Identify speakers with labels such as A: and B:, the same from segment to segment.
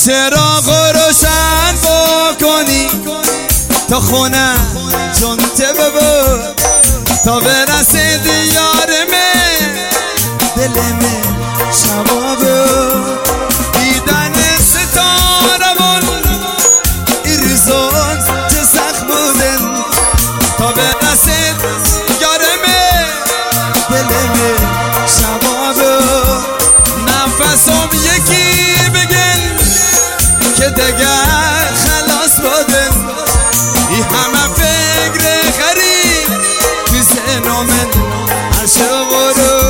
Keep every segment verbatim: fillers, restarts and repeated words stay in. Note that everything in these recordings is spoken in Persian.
A: چراغ روشن بکنی تا خونه چون تببو تا برسه دیارمه دلمه شبابو دیدن ستارمون ایرزون چه سخت بودن تا برسه دیارمه دلمه شبابو نفسم یکی بگن که دگر خلاص بودن ای همه فکر غریب تو ذهنم عشق برو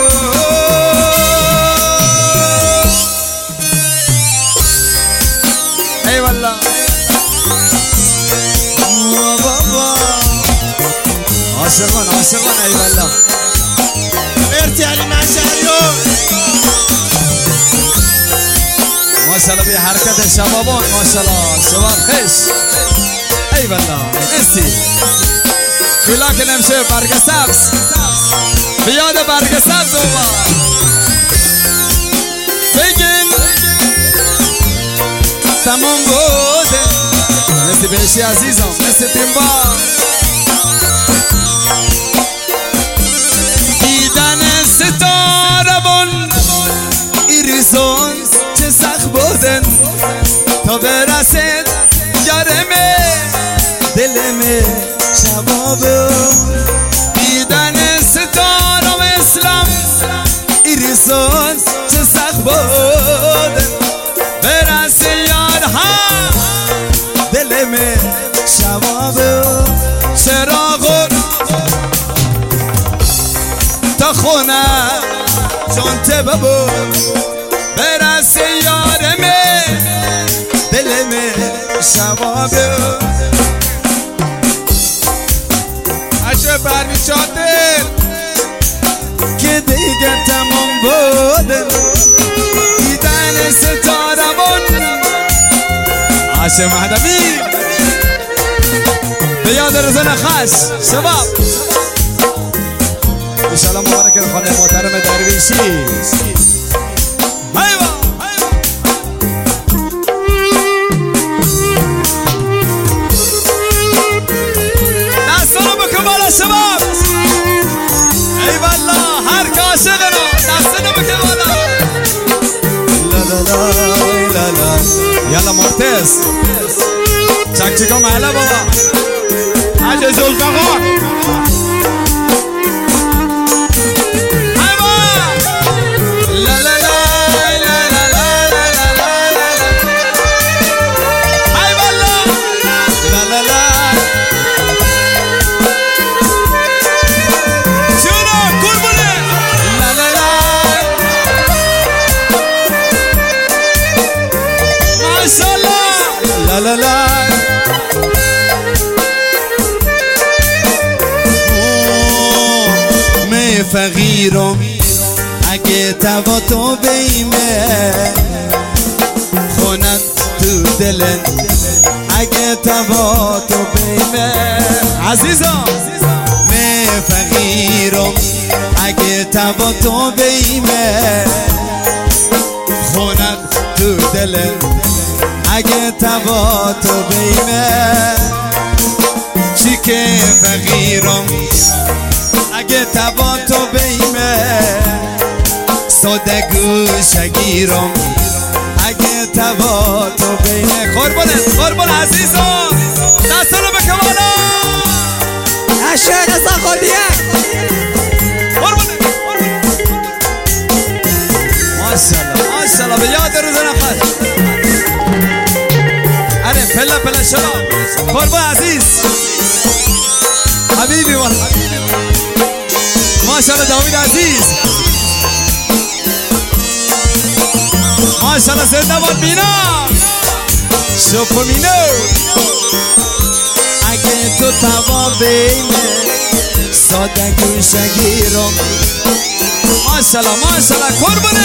A: ای والله بابا عاشقان عاشقان ای والله مرتی علی معشریو ماشاءالله به حرکت شبابان ماشاءالله شباب خش ای والله مرسی کلاک نمشه برگ سبز بیاد برگ سبز بابا بگین تمام بوده مرسی بهشی عزیزم مرسی تیمبا دیدن ستارمون ایریزون چه سخت بودن تا برسد یارمه دلمه شبابو دیدن ستارم اسلام ایریزون چه سخت بودن برسه یارها دلمه شبابو چراغ تا خونه چون تببو برسه یارمه دلمه شبابه عشق برمی شاطر که دیگه تمام بودن دیدن ستارمون عشق مهدوی به یاد رزن خش شباب انشاءالله مبارک خانه محترم درویشی هیوا دستانو بکن بالا شباب ای والله هر که عاشقنا دستانو بکن بالا لا لا لا لا لا یالا مرتز چک چکا محله بابا عجز الفقار لا لا لا می فقیرم اگه توا تو بیمه خونت تو دلن اگه توا تو بیمه عزیزم می فقیرم اگه توا تو بیمه خونت تو دلن اگه توا تو بیمه چی که فقیرم اگه توا تو بیمه ساده گوشگیرم اگه توا تو بیمه قربانه قربان عزیزم دستانو بکن بالا عشق ساخالیه قربانه ماشاءالله ماشاءالله به یاد روز نخواست اره پله پله شراب قربان عزیز حبیبی والله ماشاءالله داوید عزیز ماشاءالله زنده باد مینا شوپو مینو اگه تو توا بیمه ساده گوشگیرم ماشاءالله ماشاءالله قربانه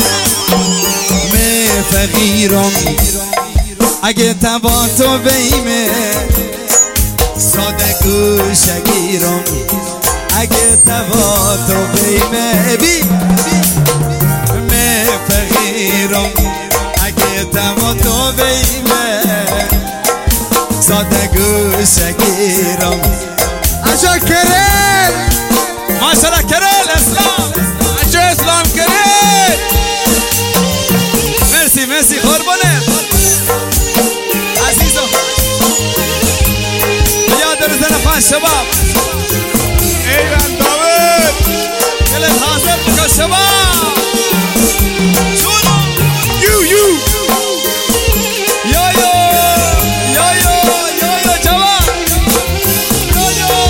A: می فقیرم اگه توا تو بیمه ساده گوشگیرم اگه توا تو بیمه بی می فقیرم اگه دلتم و تو بیمه ساده گوشه گیرم عجا کرل ماشالله کرل اسلام عجا اسلام کرل مرسی مرسی قربانه عزیزم یاد رزن خان شباب ایوان داود دل حاضر بکن شباب شونو یو یو یا یا یا یا یا یا جوان یا یا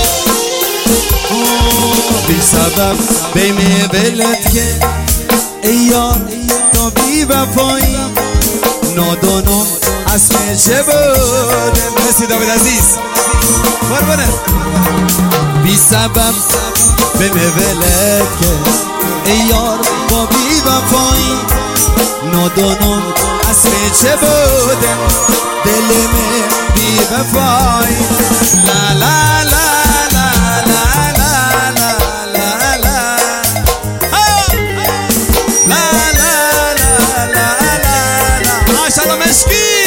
A: بی سبب بیمی ولد که ای یار تو بی وفایی نادانم اسم چه بوده مرسی داود عزیز قربانه بی سبب بیمی ولد که ای یار با بی وفایی نادانم اسم چه بوده دل من بی وفایی لا لا لا لا لا لا لا لا لا لا لا لا لا لا ماشالله مشکی